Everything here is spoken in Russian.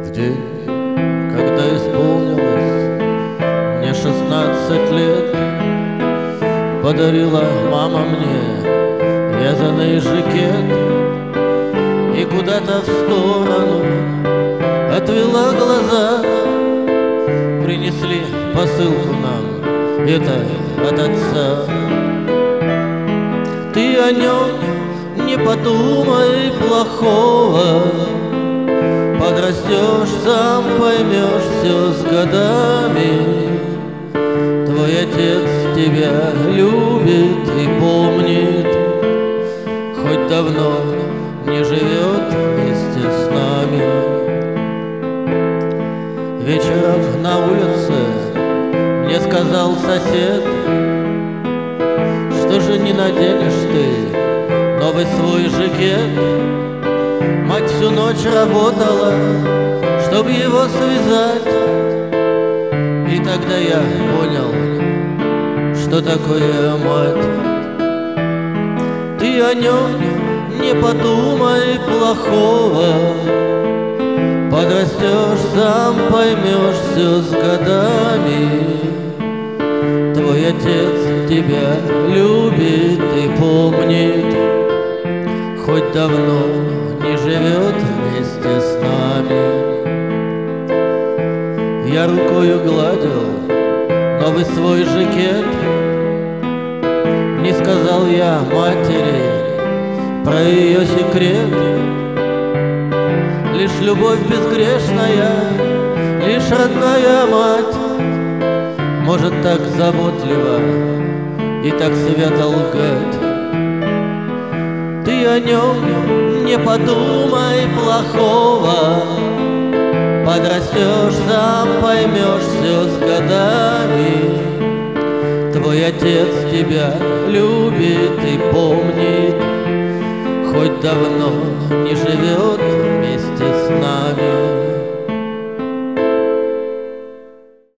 В день, когда исполнилось мне 16 лет, подарила мама мне вязаный жакет и куда-то в сторону отвела глаза. Принесли посылку нам, это от отца. Ты о нем не подумай плохого, подрастешь, сам поймешь все с годами. Твой отец тебя любит и помнит, хоть давно не живет вместе с нами. Вечером на улице мне сказал сосед: что же не наденешь ты новый свой жакет? Мать всю ночь работала, чтоб его связать. И тогда я понял, что такое мать. Ты о нем не подумай плохого, подрастешь, сам поймешь все с годами. Твой отец тебя любит и помнит, хоть давно не живет вместе с нами. Я рукою гладил новый свой жакет, не сказал я матери про ее секрет. Лишь любовь безгрешная, лишь родная мать может так заботливо и так свято лгать. Ты о нем не подумай плохого, подрастешь, сам поймешь все с годами. Твой отец тебя любит и помнит, хоть давно не живет